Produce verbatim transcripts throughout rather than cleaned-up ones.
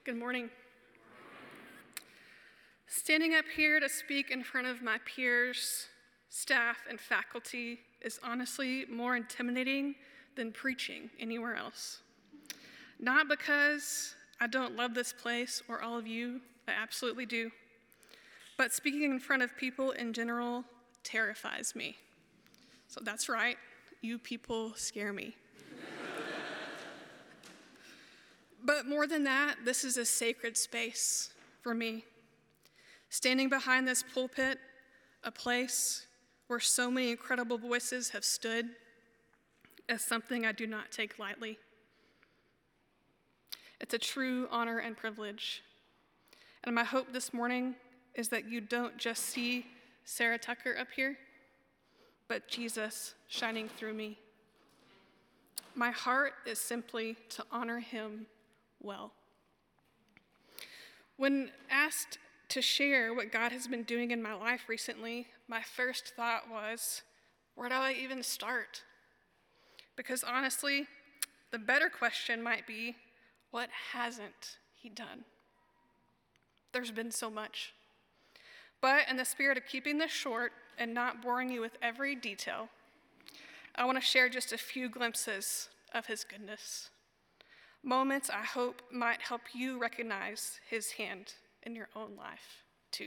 Good morning. Standing up here to speak in front of my peers, staff, and faculty is honestly more intimidating than preaching anywhere else. Not because I don't love this place or all of you, I absolutely do, but speaking in front of people in general terrifies me. So that's right, you people scare me. But more than that, this is a sacred space for me. Standing behind this pulpit, a place where so many incredible voices have stood, is something I do not take lightly. It's a true honor and privilege. And my hope this morning is that you don't just see Sarah Tucker up here, but Jesus shining through me. My heart is simply to honor him well. When asked to share what God has been doing in my life recently, my first thought was, where do I even start? Because honestly, the better question might be, what hasn't he done? There's been so much. But in the spirit of keeping this short and not boring you with every detail, I want to share just a few glimpses of his goodness. Moments I hope might help you recognize his hand in your own life, too.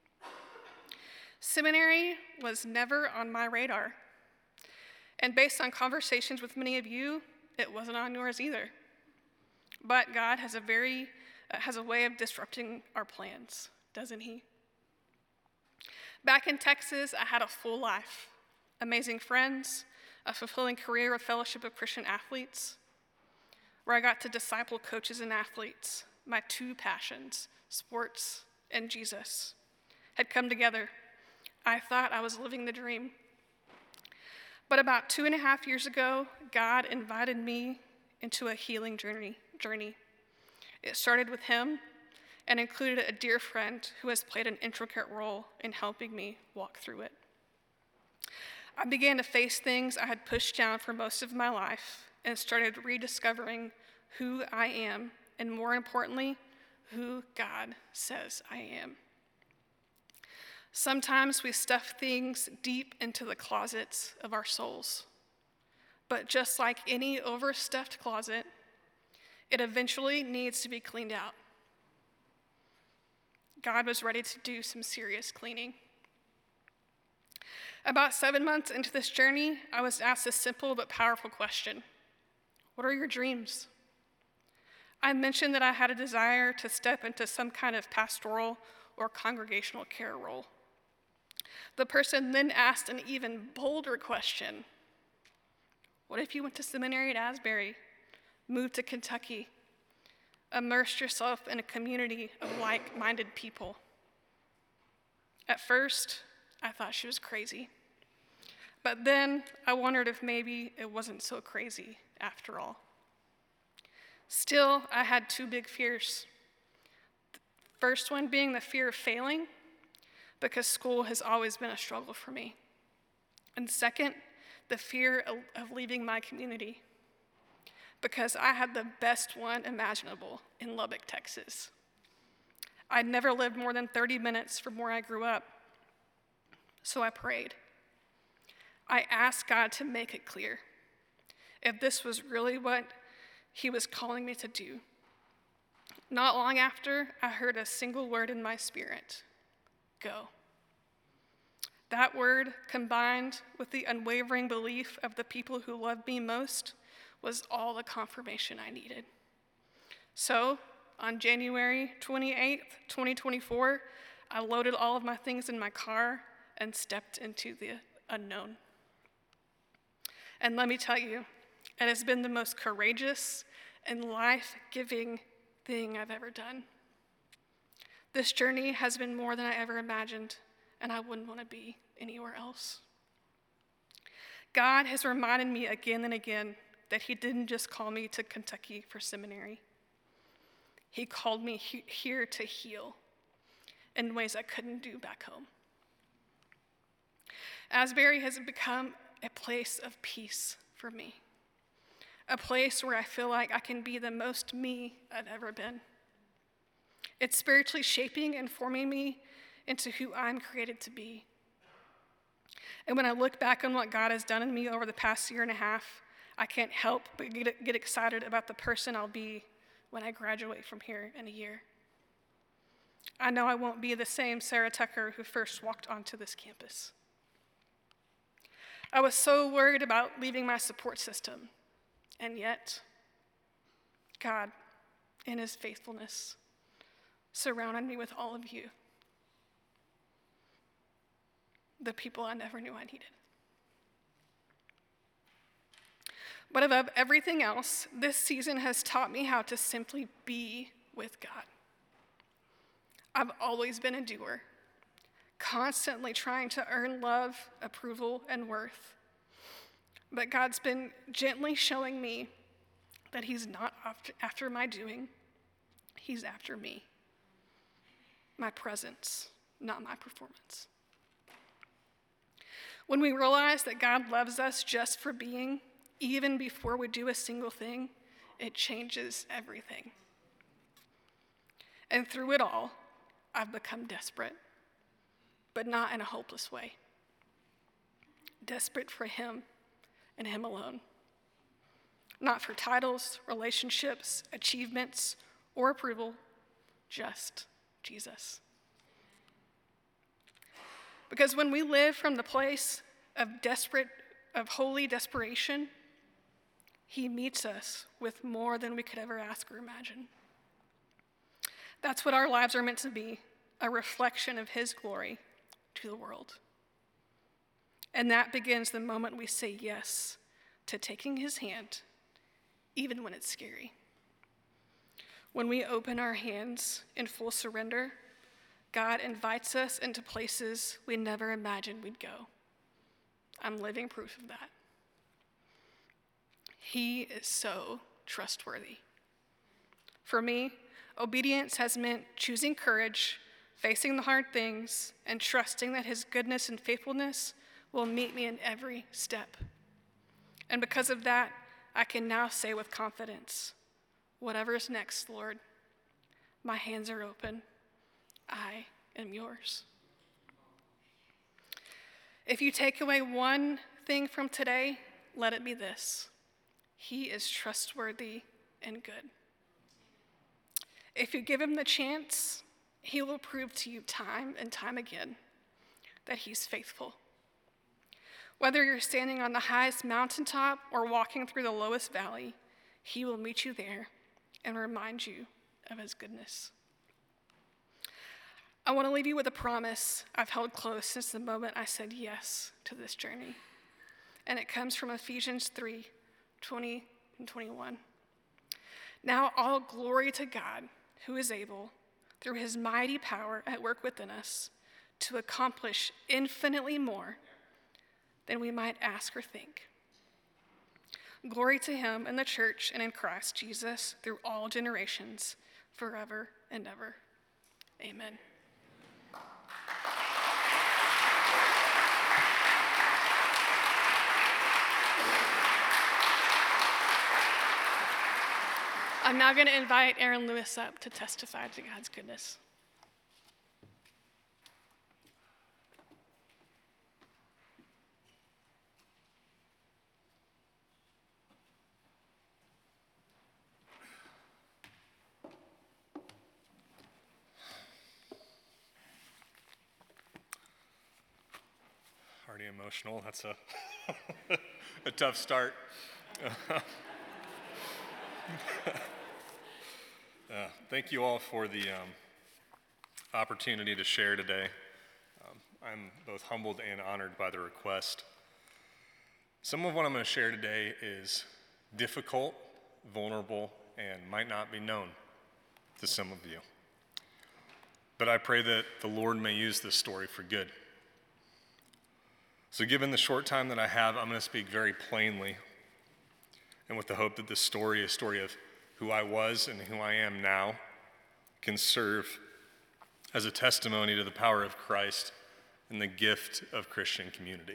Seminary was never on my radar. And based on conversations with many of you, it wasn't on yours either. But God has a very, uh, has a way of disrupting our plans, doesn't he? Back in Texas, I had a full life, amazing friends, a fulfilling career with Fellowship of Christian Athletes, where I got to disciple coaches and athletes. My two passions, sports and Jesus, had come together. I thought I was living the dream. But about two and a half years ago, God invited me into a healing journey. journey. It started with him and included a dear friend who has played an intricate role in helping me walk through it. I began to face things I had pushed down for most of my life and started rediscovering who I am, and more importantly, who God says I am. Sometimes we stuff things deep into the closets of our souls. But just like any overstuffed closet, it eventually needs to be cleaned out. God was ready to do some serious cleaning. About seven months into this journey, I was asked a simple but powerful question. What are your dreams? I mentioned that I had a desire to step into some kind of pastoral or congregational care role. The person then asked an even bolder question. What if you went to seminary at Asbury, moved to Kentucky, immersed yourself in a community of like-minded people? At first, I thought she was crazy. But then I wondered if maybe it wasn't so crazy after all. Still, I had two big fears. The first one being the fear of failing, because school has always been a struggle for me. And second, the fear of, of leaving my community, because I had the best one imaginable in Lubbock, Texas. I'd never lived more than thirty minutes from where I grew up, so I prayed. I asked God to make it clear if this was really what he was calling me to do. Not long after, I heard a single word in my spirit, go. That word, combined with the unwavering belief of the people who loved me most, was all the confirmation I needed. So, on January twenty-eighth, twenty twenty-four, I loaded all of my things in my car and stepped into the unknown. And let me tell you, it has been the most courageous and life-giving thing I've ever done. This journey has been more than I ever imagined, and I wouldn't want to be anywhere else. God has reminded me again and again that he didn't just call me to Kentucky for seminary. He called me he- here to heal in ways I couldn't do back home. Asbury has become a place of peace for me, a place where I feel like I can be the most me I've ever been. It's spiritually shaping and forming me into who I'm created to be. And when I look back on what God has done in me over the past year and a half, I can't help but get, get excited about the person I'll be when I graduate from here in a year. I know I won't be the same Sarah Tucker who first walked onto this campus. I was so worried about leaving my support system, and yet, God, in his faithfulness, surrounded me with all of you, the people I never knew I needed. But above everything else, this season has taught me how to simply be with God. I've always been a doer, constantly trying to earn love, approval, and worth. But God's been gently showing me that he's not after my doing, he's after me. My presence, not my performance. When we realize that God loves us just for being, even before we do a single thing, it changes everything. And through it all, I've become desperate, but not in a hopeless way. Desperate for him and him alone. Not for titles, relationships, achievements, or approval, just Jesus. Because when we live from the place of desperate, of holy desperation, he meets us with more than we could ever ask or imagine. That's what our lives are meant to be, a reflection of his glory to the world. And that begins the moment we say yes to taking his hand, even when it's scary. When we open our hands in full surrender, God invites us into places we never imagined we'd go. I'm living proof of that. He is so trustworthy. For me, obedience has meant choosing courage, facing the hard things, and trusting that his goodness and faithfulness will meet me in every step. And because of that, I can now say with confidence, whatever is next, Lord, my hands are open. I am yours. If you take away one thing from today, let it be this. He is trustworthy and good. If you give him the chance, he will prove to you time and time again that he's faithful. Whether you're standing on the highest mountaintop or walking through the lowest valley, he will meet you there and remind you of his goodness. I want to leave you with a promise I've held close since the moment I said yes to this journey. And it comes from Ephesians three, twenty and twenty-one. Now all glory to God, who is able, through his mighty power at work within us, to accomplish infinitely more than we might ask or think. Glory to him in the church and in Christ Jesus through all generations, forever and ever. Amen. I'm now going to invite Aaron Lewis up to testify to God's goodness. Already emotional. That's a, a tough start. Uh, thank you all for the um, opportunity to share today. Um, I'm both humbled and honored by the request. Some of what I'm going to share today is difficult, vulnerable, and might not be known to some of you. But I pray that the Lord may use this story for good. So given the short time that I have, I'm going to speak very plainly, and with the hope that this story, a story of who I was and who I am now, can serve as a testimony to the power of Christ and the gift of Christian community.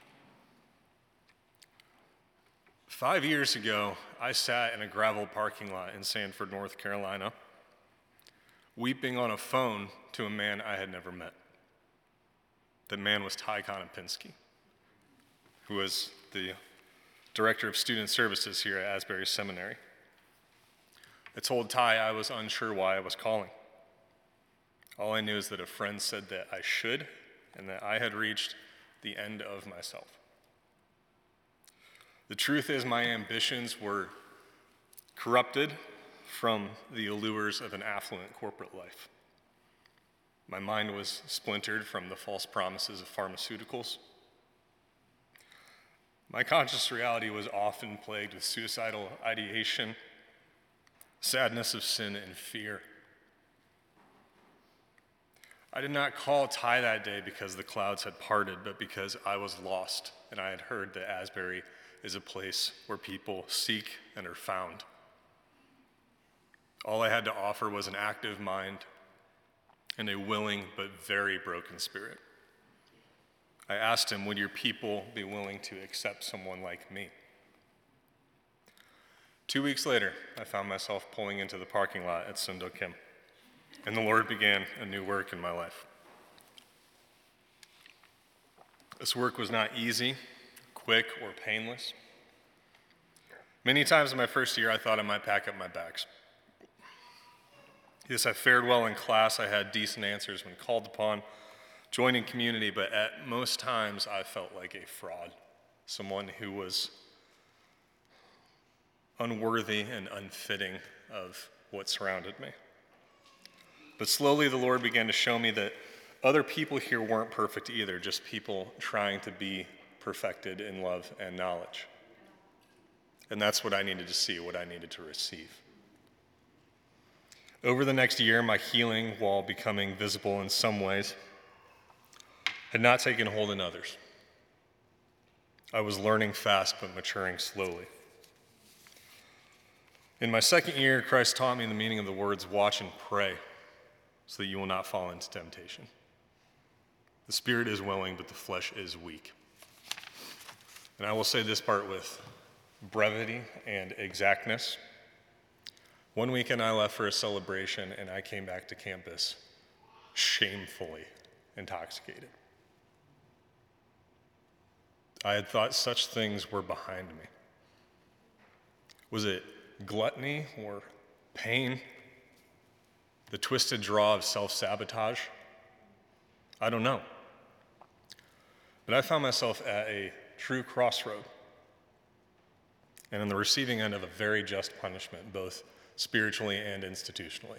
Five years ago, I sat in a gravel parking lot in Sanford, North Carolina, weeping on a phone to a man I had never met. That man was Ty Konopinski, who was the director of student services here at Asbury Seminary. I told Ty I was unsure why I was calling. All I knew is that a friend said that I should, and that I had reached the end of myself. The truth is, my ambitions were corrupted from the allures of an affluent corporate life. My mind was splintered from the false promises of pharmaceuticals. My conscious reality was often plagued with suicidal ideation, sadness of sin, and fear. I did not call Ty that day because the clouds had parted, but because I was lost, and I had heard that Asbury is a place where people seek and are found. All I had to offer was an active mind and a willing but very broken spirit. I asked him, would your people be willing to accept someone like me? Two weeks later, I found myself pulling into the parking lot at Sundok Kim, and the Lord began a new work in my life. This work was not easy, quick, or painless. Many times in my first year, I thought I might pack up my bags. Yes, I fared well in class. I had decent answers when called upon, joining community, but at most times I felt like a fraud, someone who was unworthy and unfitting of what surrounded me. But slowly the Lord began to show me that other people here weren't perfect either, just people trying to be perfected in love and knowledge. And that's what I needed to see, what I needed to receive. Over the next year, my healing, while becoming visible in some ways, had not taken hold in others. I was learning fast but maturing slowly. In my second year, Christ taught me the meaning of the words watch and pray so that you will not fall into temptation. The spirit is willing, but the flesh is weak. And I will say this part with brevity and exactness. One weekend I left for a celebration and I came back to campus shamefully intoxicated. I had thought such things were behind me. Was it gluttony or pain? The twisted draw of self-sabotage? I don't know. But I found myself at a true crossroad and on the receiving end of a very just punishment, both spiritually and institutionally.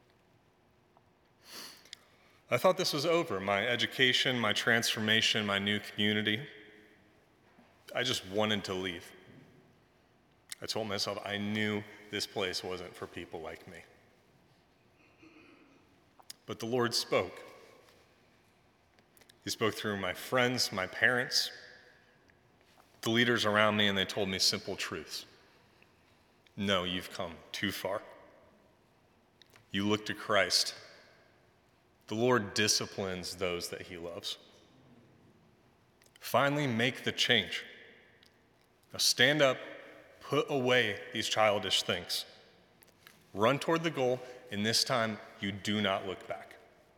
I thought this was over. My education, my transformation, my new community. I just wanted to leave. I told myself I knew this place wasn't for people like me. But the Lord spoke. He spoke through my friends, my parents, the leaders around me, and they told me simple truths. No, you've come too far. You look to Christ. The Lord disciplines those that he loves. Finally, make the change. Now stand up, put away these childish things. Run toward the goal, and this time you do not look back.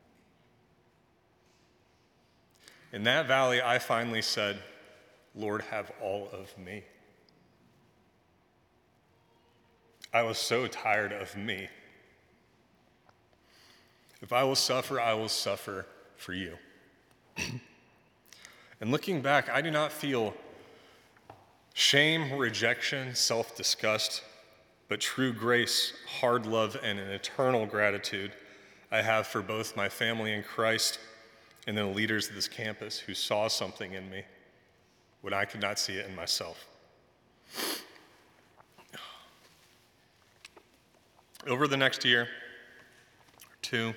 In that valley, I finally said, Lord, have all of me. I was so tired of me. If I will suffer, I will suffer for you. And looking back, I do not feel shame, rejection, self-disgust, but true grace, hard love, and an eternal gratitude I have for both my family in Christ and the leaders of this campus who saw something in me when I could not see it in myself. Over the next year or two,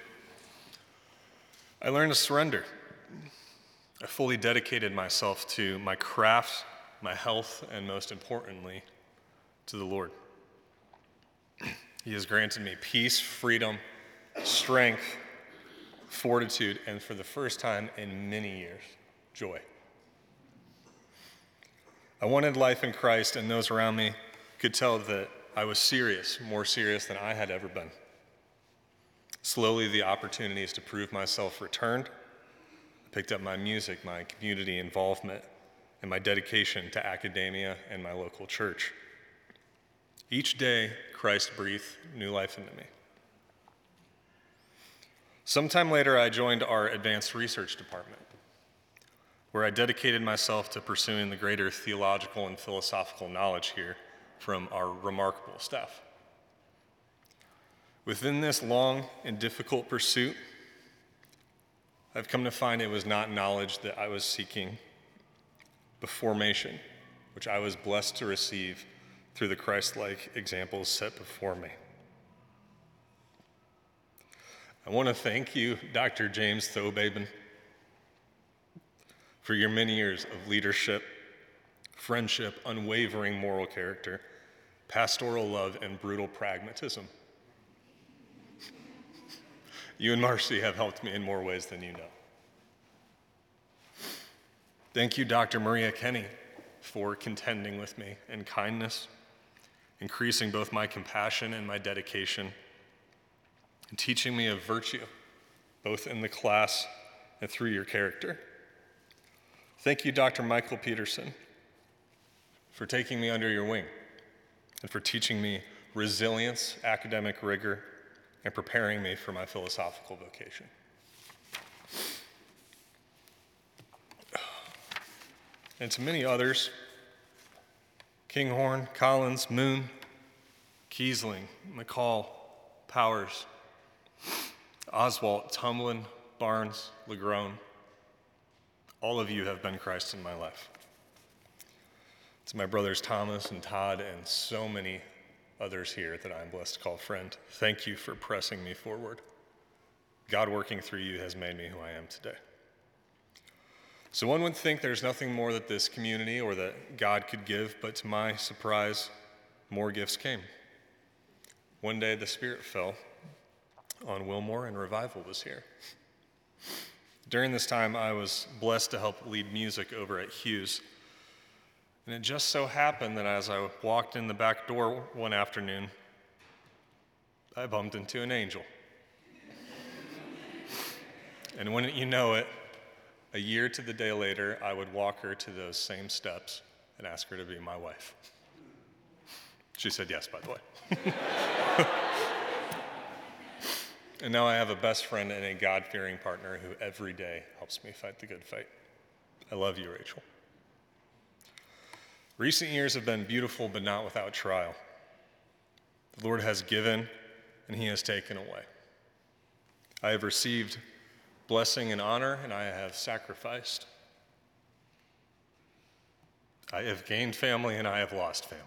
I learned to surrender. I fully dedicated myself to my craft, my health, and most importantly, to the Lord. He has granted me peace, freedom, strength, fortitude, and for the first time in many years, joy. I wanted life in Christ, and those around me could tell that I was serious, more serious than I had ever been. Slowly, the opportunities to prove myself returned. I picked up my music, my community involvement, and my dedication to academia and my local church. Each day, Christ breathed new life into me. Sometime later, I joined our advanced research department, where I dedicated myself to pursuing the greater theological and philosophical knowledge here from our remarkable staff. Within this long and difficult pursuit, I've come to find it was not knowledge that I was seeking, but formation, which I was blessed to receive through the Christ-like examples set before me. I want to thank you, Doctor James Thobaben, for your many years of leadership, friendship, unwavering moral character, pastoral love, and brutal pragmatism. You and Marcy have helped me in more ways than you know. Thank you, Doctor Maria Kenny, for contending with me in kindness, increasing both my compassion and my dedication, and teaching me of virtue, both in the class and through your character. Thank you, Doctor Michael Peterson, for taking me under your wing and for teaching me resilience, academic rigor, and preparing me for my philosophical vocation. And to many others, Kinghorn, Collins, Moon, Kiesling, McCall, Powers, Oswalt, Tumlin, Barnes, Legrone, all of you have been Christ in my life. To my brothers Thomas and Todd and so many others here that I'm blessed to call friend, thank you for pressing me forward. God working through you has made me who I am today. So one would think there's nothing more that this community or that God could give, but to my surprise, more gifts came. One day the Spirit fell on Wilmore and revival was here. During this time, I was blessed to help lead music over at Hughes. And it just so happened that as I walked in the back door one afternoon, I bumped into an angel. And wouldn't you know it, a year to the day later, I would walk her to those same steps and ask her to be my wife. She said yes, by the way. And now I have a best friend and a God-fearing partner who every day helps me fight the good fight. I love you, Rachel. Recent years have been beautiful, but not without trial. The Lord has given, and he has taken away. I have received blessing and honor, and I have sacrificed. I have gained family, and I have lost family.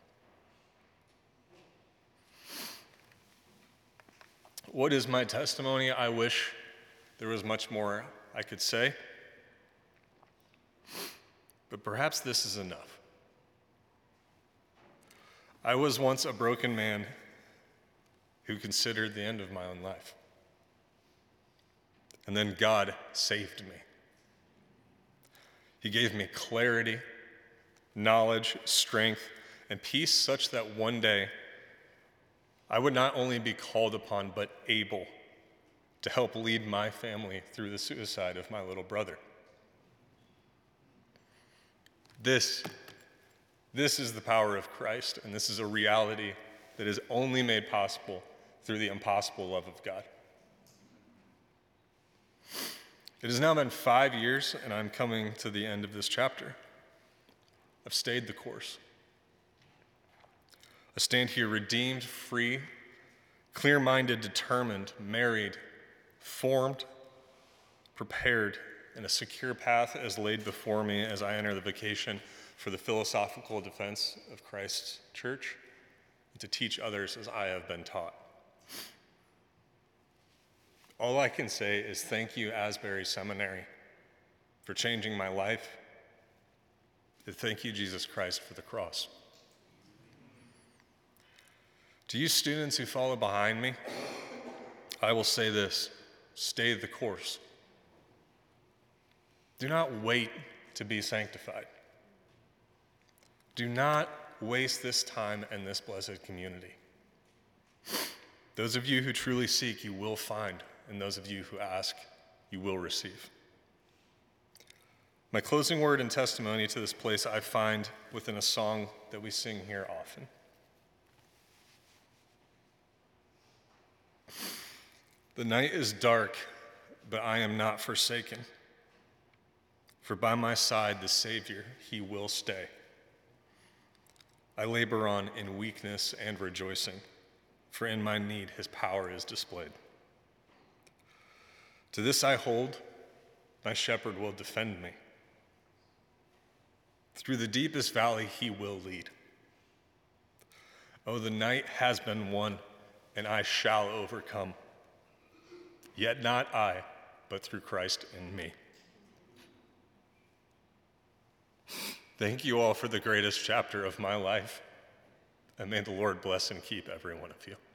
What is my testimony? I wish there was much more I could say, but perhaps this is enough. I was once a broken man who considered the end of my own life. And then God saved me. He gave me clarity, knowledge, strength, and peace such that one day I would not only be called upon, but able to help lead my family through the suicide of my little brother. This, this is the power of Christ, and this is a reality that is only made possible through the impossible love of God. It has now been five years, and I'm coming to the end of this chapter. I've stayed the course. I stand here redeemed, free, clear-minded, determined, married, formed, prepared, and a secure path is laid before me as I enter the vocation for the philosophical defense of Christ's church and to teach others as I have been taught. All I can say is thank you, Asbury Seminary, for changing my life, and thank you, Jesus Christ, for the cross. To you students who follow behind me, I will say this: stay the course. Do not wait to be sanctified. Do not waste this time in this blessed community. Those of you who truly seek, you will find, and those of you who ask, you will receive. My closing word and testimony to this place I find within a song that we sing here often. The night is dark, but I am not forsaken. For by my side the Savior, he will stay. I labor on in weakness and rejoicing, for in my need his power is displayed. To this I hold, my shepherd will defend me. Through the deepest valley he will lead. Oh, the night has been won, and I shall overcome. Yet not I, but through Christ in me. Thank you all for the greatest chapter of my life, and may the Lord bless and keep every one of you.